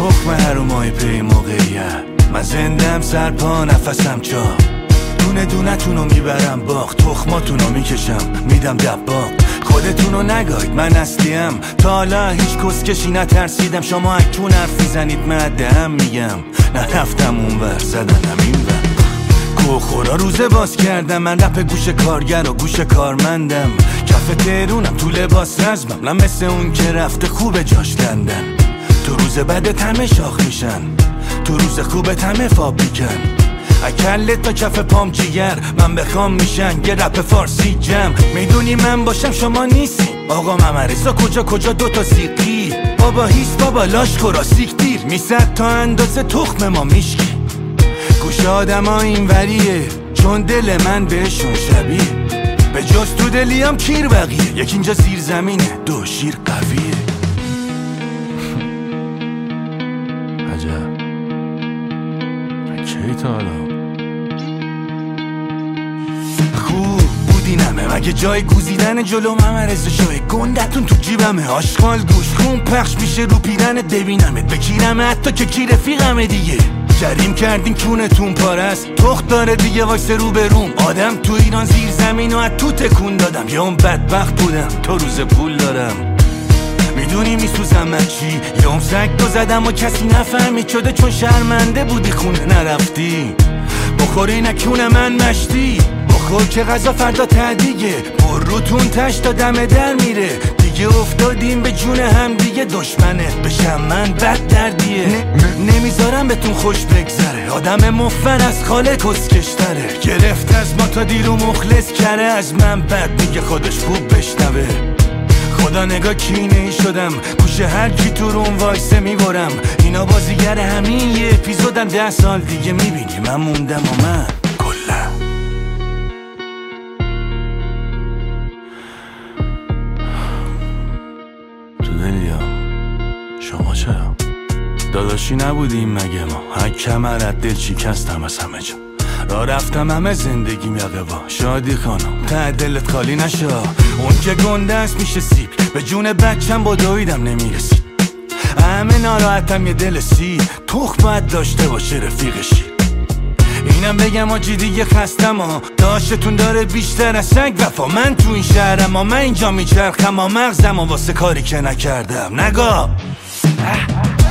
تخم هرومای پی موقعیت، من زندم سرپا نفسم چا، دونه دونه تونو میبرم باغ، تخماتونو میکشم میدم دباغ. خودتونو نگاید من اصلیم، تا حالا هیچ کسکشی نترسیدم. شما اکنون حرف میزنید مدهم میگم، نرفتم اونور زدنم اینور. کوخورا روزه باز کردم، من رپ گوش کارگر و گوش کارمندم. کف تهرونم تو لباس رزمم، نه مثل اون که رفته خوب جاش دندن. تو روز بدت همه شاخ میشن، تو روز خوبت همه فاب میکن. اکلت تا کف پام جیگر، من بخوام میشن یه رپ فارسی جم. میدونی من باشم شما نیستی، آقا ممرزا کجا دوتا سیقی. بابا هیست بابا لاش خورا سیکتیر، میزد تا اندازه تخم ما میشکی. گوش آدم ها این وریه، چون دل من بهشون شبیه. به جز تو دلیم کیر بقیه، یک اینجا زیر زمینه دو شیر قویه. عجب کی تا حالا خوب بودینمه، مگه جای گوزیدن جلو ممرز جای گندتون تو جیبمه. آشغال گوش خون پخش میشه رو پیرنت، ببینمت بکیرمه حتی که کی رفیقمه دیگه. جریم کردین کونتون پارست، تخت داره دیگه وایس رو به روم. آدم تو ایران زیر زمین و از تو تکون دادم، یا اون بدبخت بودم تو روز پول دارم. میدونی میسوزم من چی، یا اون سگ تو زدم و کسی نفهمید شده چون شرمنده بودی خونه نرفتی. بخوری نکونه من مشتی، بخور که غذا فردا تدیگه. بروتون تش تا دم در میره، دیگه افتادیم به جون هم دیگه. دشمنت بشم من بد دردیه، نمیذارم بهتون خوش بگذره. آدم مفر از خاله کسکشتره، گرفت از ما تا دیرو مخلص کره. از من بد میگه خودش خوب بشنوه. خدا نگاه کینه ای شدم، گوش هر کی تو روم وایسه میبرم. اینا بازیگر همین یه اپیزودم، 10 سال دیگه میبینی من موندم و من کلا. تو دلیام شما چرا داداشی نبودیم مگه ما؟ هر کمرت دل شکستم از همه جا، را رفتم همه زندگیم یقه با. شادی خانم ته دلت خالی نشا، اون که گنده است میشه سیب. به جون بچم با دویدم نمیرسید، همه ناراحتم یه دل سی. تخم باید داشته باشه رفیقشی. اینم بگم آجی دیگه خستم ها، داشتون داره بیشتر از سگ وفا. من تو این شهرم ها، من اینجا میچرخم ها، مغزم ها واسه کاری که نکردم. نگاه